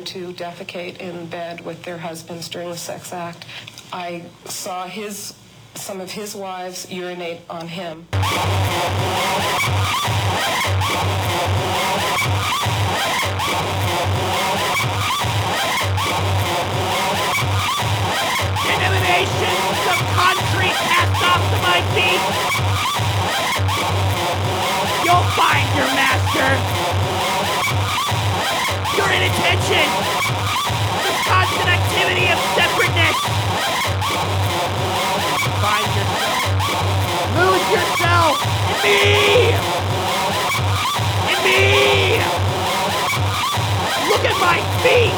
women to defecate in bed with their husbands during the sex act. I saw some of his wives urinate on him. Denominations of concrete cast off to my feet. You'll find your master. Your inattention. This constant activity of separateness. Find yourself. Lose yourself in me. In me. Look at my feet.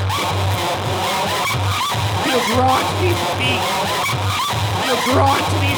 Feel drawn to these feet. Feel drawn to these